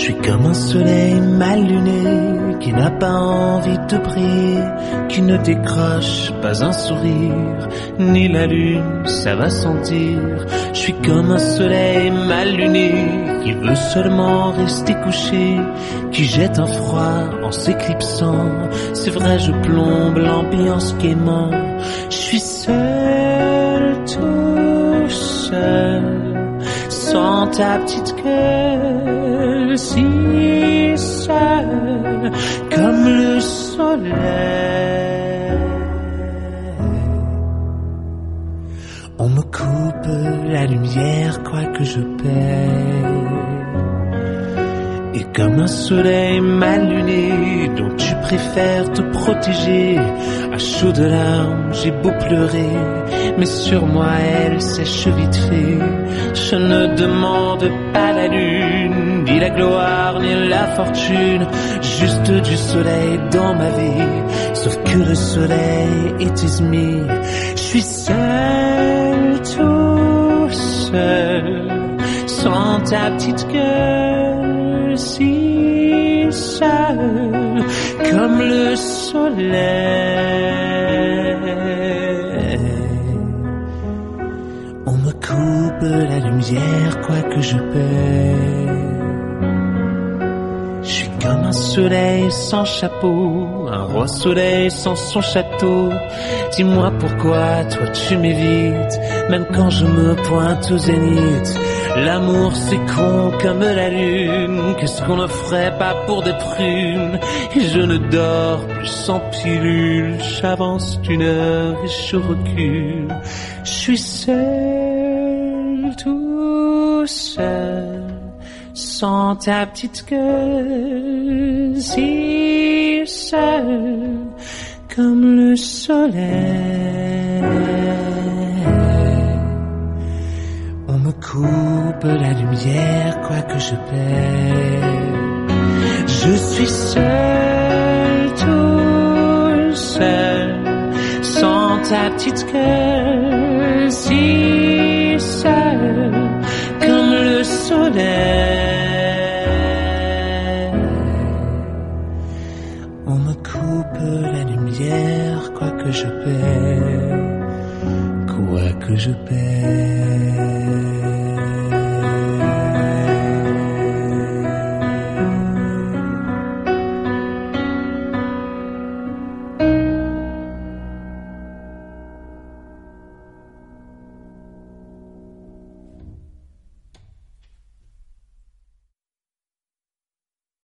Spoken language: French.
suis comme un soleil mal luné qui n'a pas envie de briller, qui ne décroche pas un sourire, ni la lune, ça va sentir. Je suis comme un soleil mal luné qui veut seulement rester couché, qui jette un froid en s'éclipsant. C'est vrai, je plombe l'ambiance gaiement. Je suis seul, tout seul, sans ta petite gueule, si seul comme le soleil. On me coupe la lumière, quoi que je paie. Et comme un soleil mal luné dont tu préfères te protéger, à chaud de larmes j'ai beau pleurer, mais sur moi elle sèche vite fait. Je ne demande pas la lune, ni la gloire, ni la fortune, juste du soleil dans ma vie. Sauf que le soleil est ismé. Je suis seul, tout seul, sans ta petite gueule, si seul comme le soleil. On me coupe la lumière, quoi que je paie. Je suis comme un soleil sans chapeau, un roi soleil sans son château. Dis-moi pourquoi toi tu m'évites, même quand je me pointe au zénith. L'amour c'est con comme la lune, qu'est-ce qu'on ne ferait pas pour des prunes. Et je ne dors plus sans pilule, j'avance d'une heure et je recule. Je suis seul, tout seul, sans ta petite gueule, si seul comme le soleil. On me coupe la lumière, quoi que je paie. Je suis seul, tout seul, sans ta petite gueule, si seul comme le soleil. On me coupe la lumière, quoi que je paie, quoi que je paie.